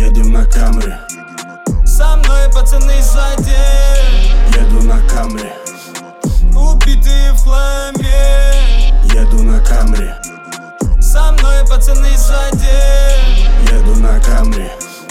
Едем на Камри. Со мной пацаны сзади. Еду на Камри. Убитые в хламе. Еду на Камри. Со мной пацаны сзади. Еду на Камри.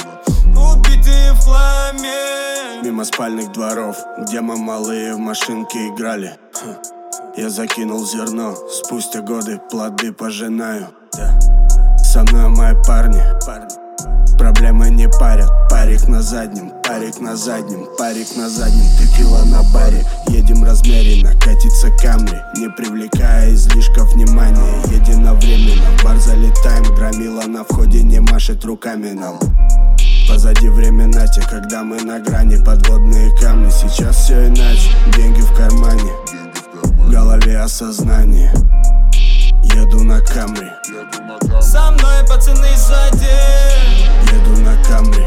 Убитые в хламе. Мимо спальных дворов, где мы малые в машинке играли. Я закинул зерно, спустя годы плоды пожинаю. Со мной мои парни, проблемы не парят. Парик на заднем, парик на заднем, парик на заднем. Текила на баре, едем размеренно. Катится Камри, не привлекая излишков внимания. Единовременно в бар залетаем. Громила на входе не машет руками нам. Позади времена те, когда мы на грани. Подводные камни, сейчас все иначе. Деньги в кармане, в голове осознание. Еду на Камри. Со мной пацаны сзади. Еду на Камри.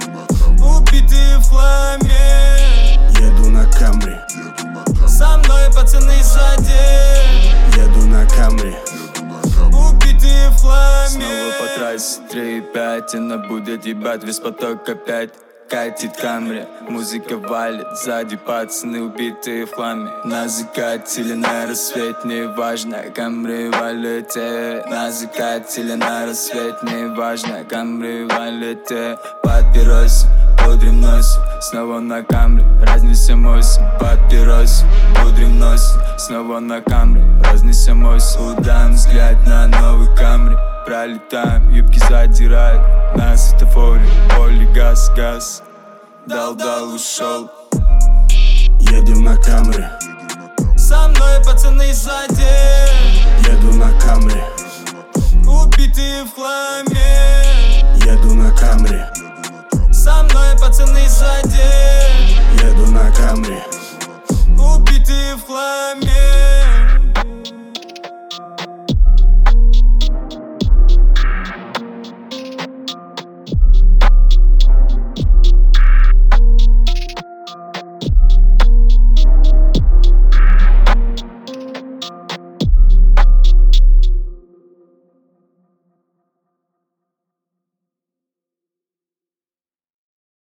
Убитые в хламе. Еду на Камри. Со мной пацаны сзади. Еду на Камри. Убитые в хламе. Снова по трассе 3,5, она будет ебать весь поток опять. Катит Камри, музыка валит, сзади пацаны убитые в хламе. Нас закатили на рассвет, не важно, Камри валит. Нас закатили на рассвет, не важно, Камри валит. Папиросы, пудрим носы, снова на Камри, разнесем осень. Папиросы, пудрим носы, снова на Камри, разнесем осень. Удан взгляд на новый Камри. Пролетаем, юбки задирают на светофоре. Поле, газ, газ, дал, ушел. Едем на Камри. Со мной пацаны сзади. Еду на Камри. Убитые в хламе. Еду на Камри. Со мной пацаны сзади. Еду на Камри. Убитые в хламе.